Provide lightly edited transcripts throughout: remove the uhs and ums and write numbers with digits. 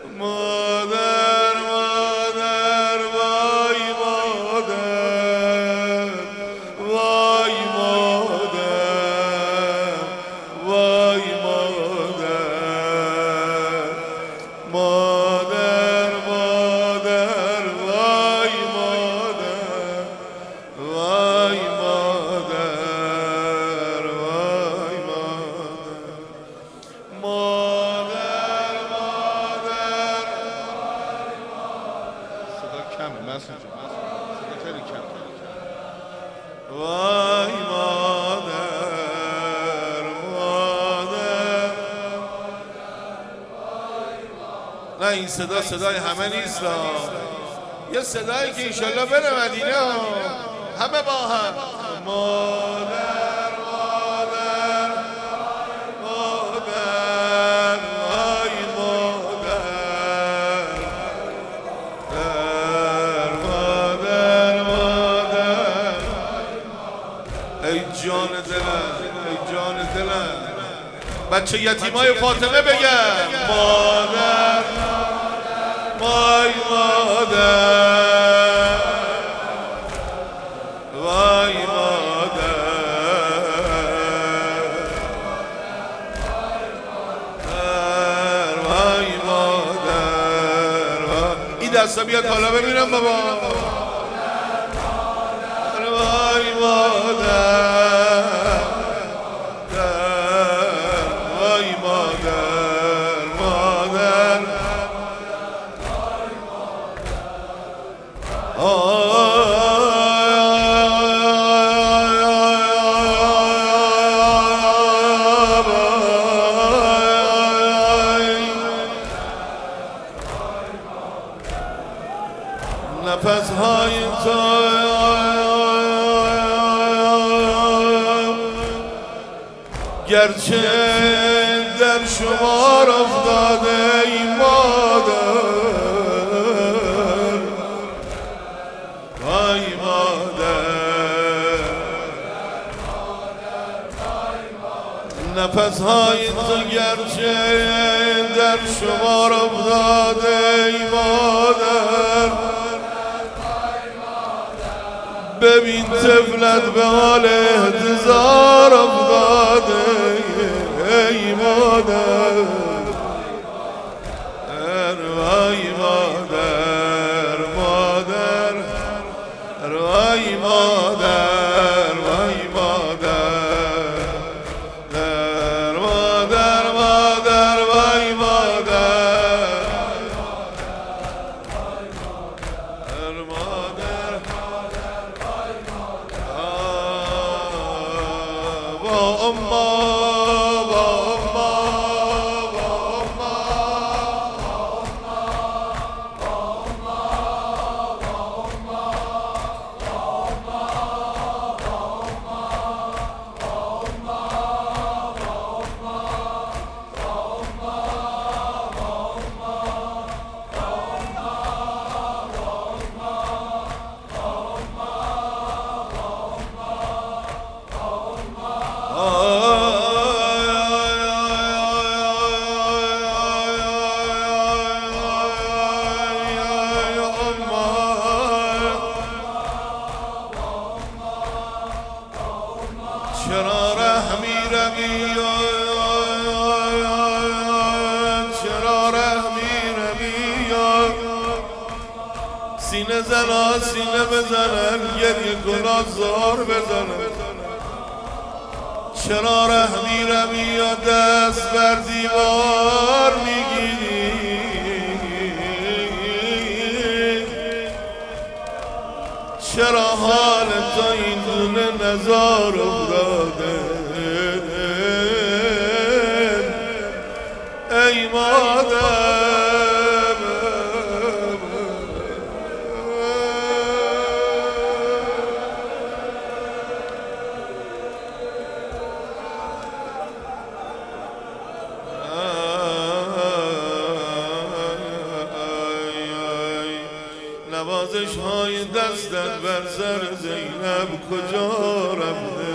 مادر مادر وای مادر وای مادر وای مادر مادر مادر وای مادر وای مادر وای مادر مادر صدا کمه مسعود جان صدا خیلی کمه وای مادر مادر نه این صدا صدای همه نیست یه صدایی که انشالله بره مدینه همه با هم مادر مادر مادر وای مادر مادر مادر ای جان دلم ای جان دلم بچه یتیمای فاطمه بگم مادر وای مادر وای مادر وای مادر این دستا بیاد حالا ببینم بابا وای مادر وای مادر مادر نفس‌های تو گرچه در شمار افتاده ای مادر وای مادر نفس‌های تو گرچه در شمار افتاده ای مادر ببین طفلت به حال احتضار افتاده ای مادر وای مادر مادر وای مادر وای مادر مادر مادر وای مادر مادر با اما با اما با چرا رحمی روی چرا رحمی روی سینه زنا سینه بزنن گریه گناه زار بزنن چرا رحمی روی دست بر دیوار میگیری چرا حال تو این دونه نزار افتاده ای مادر نوازش های دستت بر سر زینب کجا رفته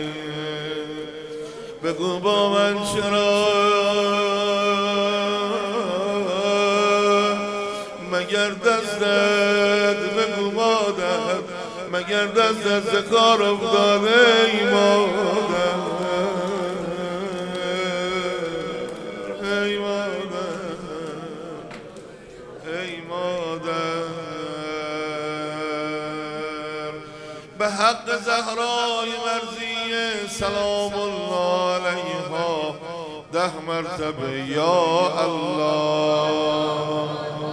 بگو با من چرا مگر دستت بگو مادر مگر دستت ز کار افتاده ای مادر ای مادر ای مادر به حق زهرای مرضیه سلام الله علیها 10 مرتبه یا الله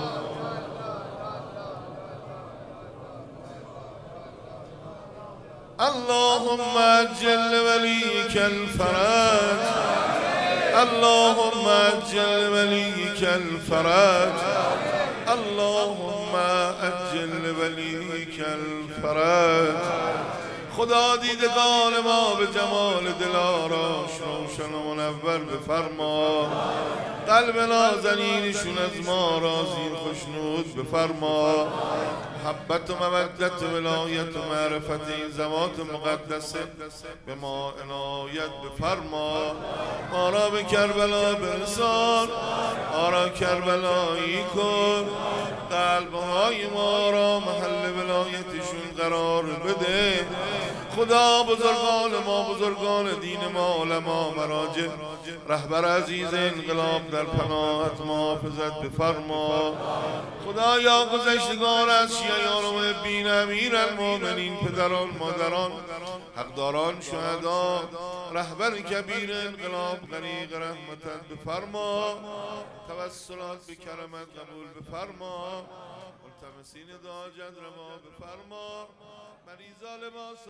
اللهم اجل وليك الفرج اللهم اجل وليك الفرج اللهم اجل وليك الفرج خدا دیدگان ما به جمال دلاراش روشن و منور بفرما قلب نازنینشون از ما راضی خوشنود بفرما محبت و مودت و ولایت و معرفت این ذوات مقدسه به ما عنایت بفرما ما را به کربلا برسان ما را کربلایی کن قلبهای ما را محل ولایتشون قرار بده خدا بزرگان ما بزرگان دین ما علما مراجع رهبر عزیز انقلاب در پناهت محافظت بفرما خدایا گذشتگان از شیعیان و محبین امیرالمؤمنین پدران مادران حقداران شهدا رهبر کبیر انقلاب غریق رحمتت بفرما توسلات به کرمت قبول بفرما ملتمسین دعا جد روا بفرما مریضان ما